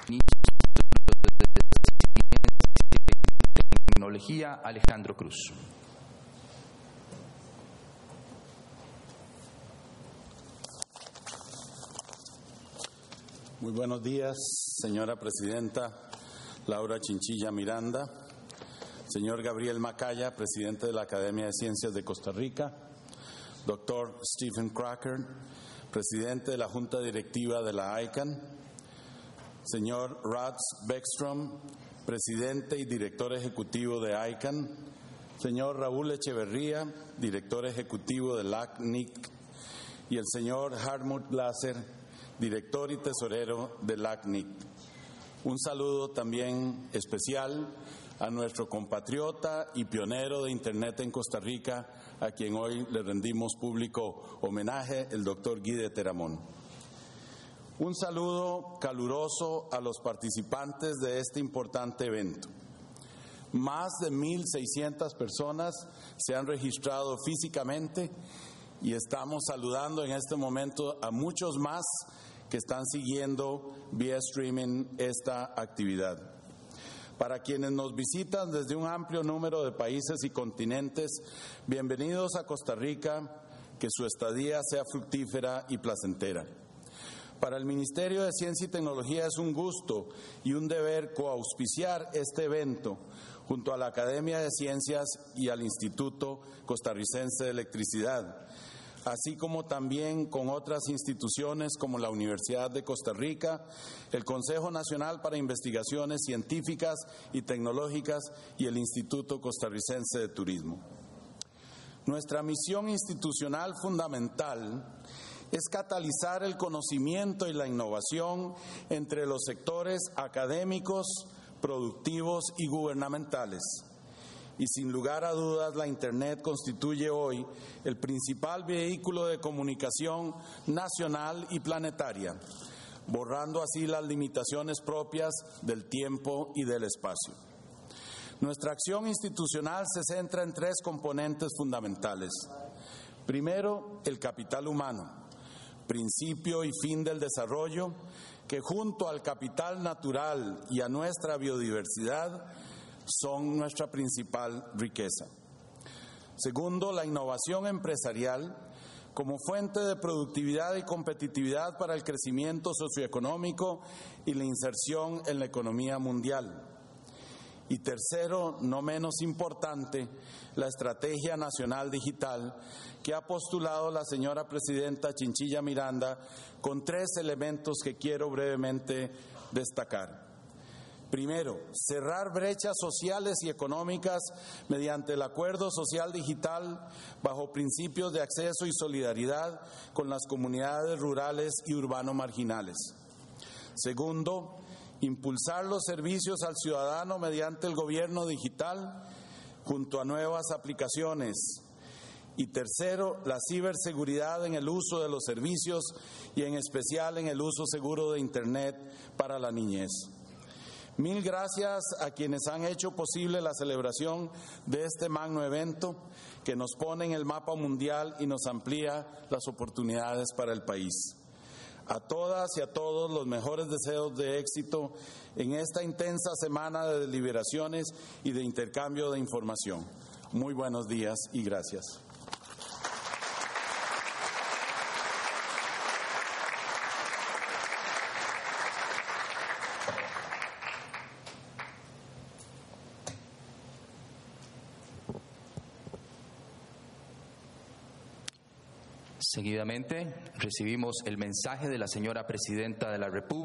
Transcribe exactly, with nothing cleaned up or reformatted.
Tecnología, Alejandro Cruz. Muy buenos días, señora presidenta Laura Chinchilla Miranda, señor Gabriel Macaya, presidente de la Academia de Ciencias de Costa Rica, doctor Stephen Cracker, presidente de la Junta Directiva de la I C A N, señor Rats Beckstrom, presidente y director ejecutivo de I C A N, señor Raúl Echeverría, director ejecutivo de L A C N I C, y el señor Hartmut Glaser, director y tesorero de L A C N I C. Un saludo también especial a nuestro compatriota y pionero de Internet en Costa Rica, a quien hoy le rendimos público homenaje, el doctor Guy de Teramón. Un saludo caluroso a los participantes de este importante evento. Más de mil seiscientas personas se han registrado físicamente y estamos saludando en este momento a muchos más que están siguiendo vía streaming esta actividad. Para quienes nos visitan desde un amplio número de países y continentes, bienvenidos a Costa Rica, que su estadía sea fructífera y placentera. Para el Ministerio de Ciencia y Tecnología es un gusto y un deber coauspiciar este evento junto a la Academia de Ciencias y al Instituto Costarricense de Electricidad, así como también con otras instituciones como la Universidad de Costa Rica, el Consejo Nacional para Investigaciones Científicas y Tecnológicas y el Instituto Costarricense de Turismo. Nuestra misión institucional fundamental es catalizar el conocimiento y la innovación entre los sectores académicos, productivos y gubernamentales. Y sin lugar a dudas, la Internet constituye hoy el principal vehículo de comunicación nacional y planetaria, borrando así las limitaciones propias del tiempo y del espacio. Nuestra acción institucional se centra en tres componentes fundamentales. Primero, el capital humano, principio y fin del desarrollo, que junto al capital natural y a nuestra biodiversidad son nuestra principal riqueza. Segundo, la innovación empresarial como fuente de productividad y competitividad para el crecimiento socioeconómico y la inserción en la economía mundial. Y tercero, no menos importante, la Estrategia Nacional Digital que ha postulado la señora presidenta Chinchilla Miranda con tres elementos que quiero brevemente destacar. Primero, cerrar brechas sociales y económicas mediante el Acuerdo Social Digital bajo principios de acceso y solidaridad con las comunidades rurales y urbano marginales. Segundo, impulsar los servicios al ciudadano mediante el gobierno digital junto a nuevas aplicaciones. Y tercero, la ciberseguridad en el uso de los servicios y en especial en el uso seguro de Internet para la niñez. Mil gracias a quienes han hecho posible la celebración de este magno evento que nos pone en el mapa mundial y nos amplía las oportunidades para el país. A todas y a todos los mejores deseos de éxito en esta intensa semana de deliberaciones y de intercambio de información. Muy buenos días y gracias. Seguidamente recibimos el mensaje de la señora Presidenta de la República.